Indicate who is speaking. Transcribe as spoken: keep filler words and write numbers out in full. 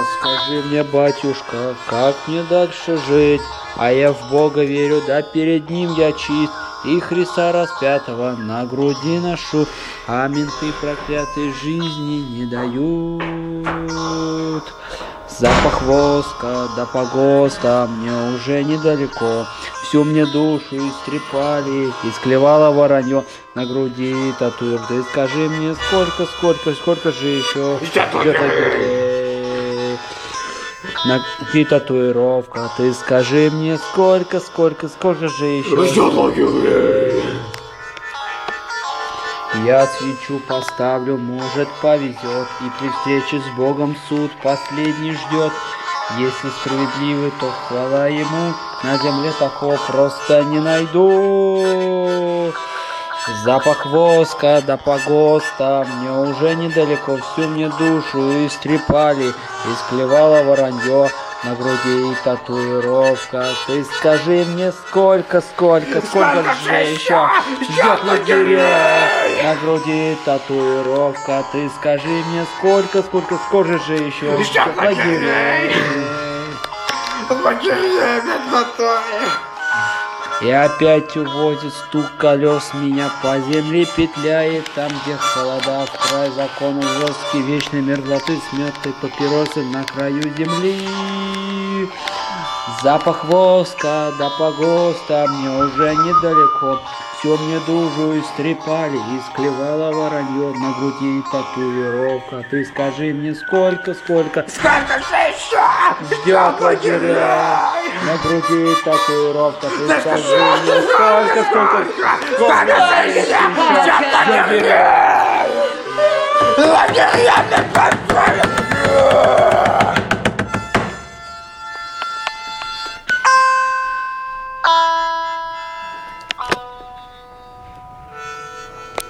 Speaker 1: скажи мне, батюшка, как мне дальше жить? А я в Бога верю, да перед Ним я чист, и Христа распятого на груди ношу, а менты проклятые жизни не дают. Запах воска да погоста мне уже недалеко, всю мне душу истрепали, исклевало воронье на груди татуир. Ты скажи мне, сколько, сколько, сколько же еще ждет лагерей? На груди татуировка. Ты скажи мне, сколько, сколько, сколько же еще ждет лагерей? Я свечу поставлю, может повезет, и при встрече с Богом суд последний ждет. Если справедливый, то хвала ему, на земле такого просто не найду. Запах воска да погоста мне уже недалеко, всю мне душу истрепали, исклевало воронье на груди татуировка. Ты скажи мне, сколько, сколько, сколько же еще ждет лагерей? На груди татуировка. Ты скажи мне, сколько, сколько, сколько же еще ждет лагерей? Лагерей медведей. И опять уводит стук колес, меня по земле петляет, там, где холода в край, закону жесткий, вечной мерзлоты, смётой папиросы на краю земли. Запах воска да погоста мне уже недалеко, все мне душу истрепали, исклевало воронье на груди татуировка. Ты скажи мне, сколько, сколько, сколько же еще ждет лагерей? На груди татуировка. Ты скажи мне, сколько, сколько, сколько же еще ждет лагерей? Лагерей!